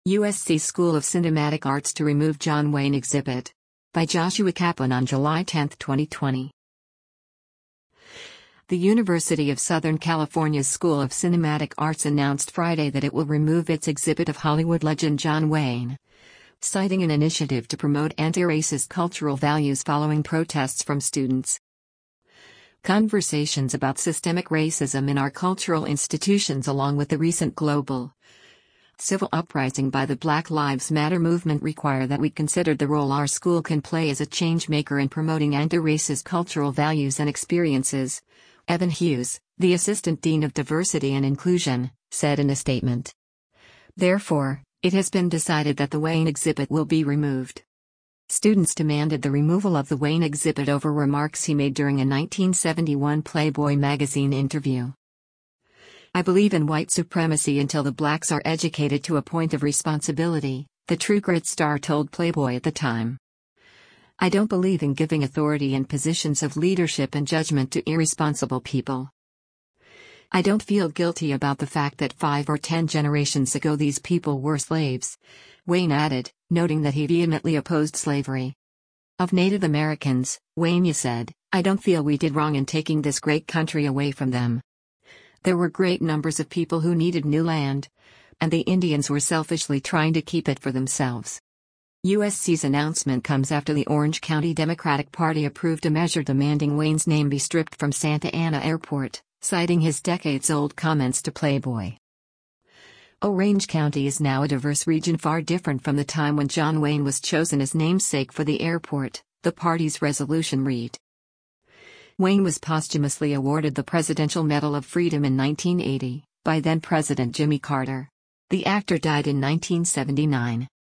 USC School of Cinematic Arts to remove John Wayne exhibit. By Joshua Kaplan on July 10, 2020. The University of Southern California's School of Cinematic Arts announced Friday that it will remove its exhibit of Hollywood legend John Wayne, citing an initiative to promote anti-racist cultural values following protests from students. Conversations about systemic racism in our cultural institutions, along with the recent global civil uprising by the Black Lives Matter movement, require that we consider the role our school can play as a change maker in promoting anti-racist cultural values and experiences, Evan Hughes, the Assistant Dean of Diversity and Inclusion, said in a statement. Therefore, it has been decided that the Wayne exhibit will be removed. Students demanded the removal of the Wayne exhibit over remarks he made during a 1971 Playboy magazine interview. "I believe in white supremacy until the blacks are educated to a point of responsibility," the True Grit star told Playboy at the time. "I don't believe in giving authority and positions of leadership and judgment to irresponsible people. I don't feel guilty about the fact that 5 or 10 generations ago these people were slaves," Wayne added, noting that he vehemently opposed slavery. Of Native Americans, Wayne said, "I don't feel we did wrong in taking this great country away from them. There were great numbers of people who needed new land, and the Indians were selfishly trying to keep it for themselves." USC's announcement comes after the Orange County Democratic Party approved a measure demanding Wayne's name be stripped from Santa Ana Airport, citing his decades-old comments to Playboy. Orange County is now a diverse region far different from the time when John Wayne was chosen as namesake for the airport, the party's resolution read. Wayne was posthumously awarded the Presidential Medal of Freedom in 1980, by then-President Jimmy Carter. The actor died in 1979.